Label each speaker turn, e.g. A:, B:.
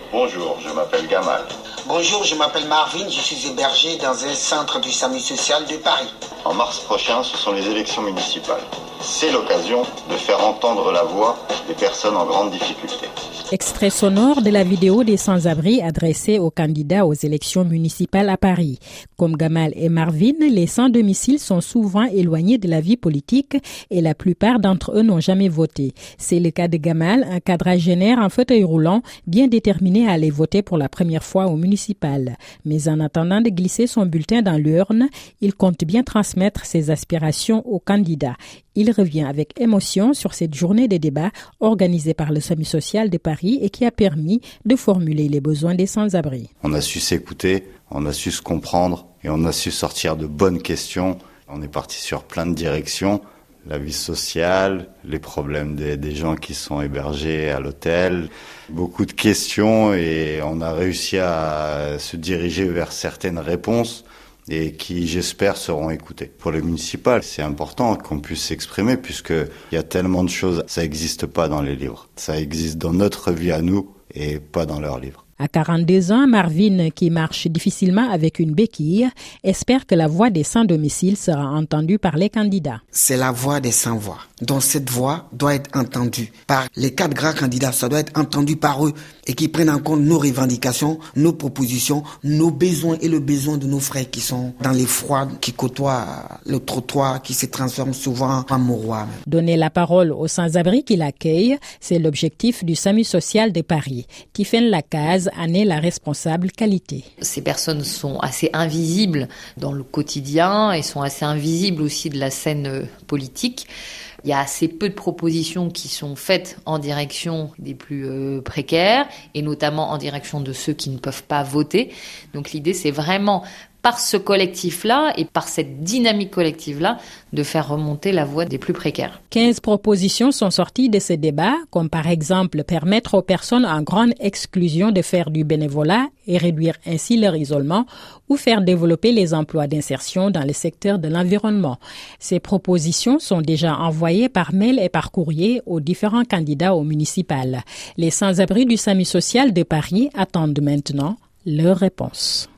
A: Bonjour, je m'appelle Gamal.
B: Bonjour, je m'appelle Marvin, je suis hébergé dans un centre du SAMU social de Paris.
A: En mars prochain, ce sont les élections municipales. C'est l'occasion de faire entendre la voix des personnes en grande difficulté.
C: Extrait sonore de la vidéo des sans-abri adressée aux candidats aux élections municipales à Paris. Comme Gamal et Marvin, les sans-domicile sont souvent éloignés de la vie politique et la plupart d'entre eux n'ont jamais voté. C'est le cas de Gamal, un quadragénaire en fauteuil roulant, bien déterminé à aller voter pour la première fois au municipal. Mais en attendant de glisser son bulletin dans l'urne, il compte bien transmettre ses aspirations aux candidats. Il revient avec émotion sur cette journée de débat organisée par le SAMU social de Paris et qui a permis de formuler les besoins des sans-abri.
A: On a su s'écouter, on a su se comprendre et on a su sortir de bonnes questions. On est parti sur plein de directions. La vie sociale, les problèmes des gens qui sont hébergés à l'hôtel, beaucoup de questions et on a réussi à se diriger vers certaines réponses et qui, j'espère, seront écoutées. Pour le municipal, c'est important qu'on puisse s'exprimer puisqu'il y a tellement de choses, ça n'existe pas dans les livres. Ça existe dans notre vie à nous et pas dans leurs livres.
C: À 42 ans, Marvin, qui marche difficilement avec une béquille, espère que la voix des sans-domicile sera entendue par les candidats.
B: C'est la voix des sans-voix. Donc cette voix doit être entendue par les 4 grands candidats. Ça doit être entendu par eux et qui prennent en compte nos revendications, nos propositions, nos besoins et le besoin de nos frères qui sont dans les froids, qui côtoient le trottoir, qui se transforment souvent en mouroirs.
C: Donner la parole aux sans-abri qui l'accueillent, c'est l'objectif du SAMU social de Paris. Tiffaine Lacaze en est la responsable qualité.
D: Ces personnes sont assez invisibles dans le quotidien et sont assez invisibles aussi de la scène politique. Il y a assez peu de propositions qui sont faites en direction des plus précaires et notamment en direction de ceux qui ne peuvent pas voter. Donc l'idée, c'est vraiment par ce collectif-là et par cette dynamique collective-là de faire remonter la voix des plus précaires.
C: 15 propositions sont sorties de ce débat, comme par exemple permettre aux personnes en grande exclusion de faire du bénévolat et réduire ainsi leur isolement ou faire développer les emplois d'insertion dans le secteur de l'environnement. Ces propositions sont déjà envoyées par mail et par courrier aux différents candidats au municipal. Les sans-abri du SAMU social de Paris attendent maintenant leur réponse.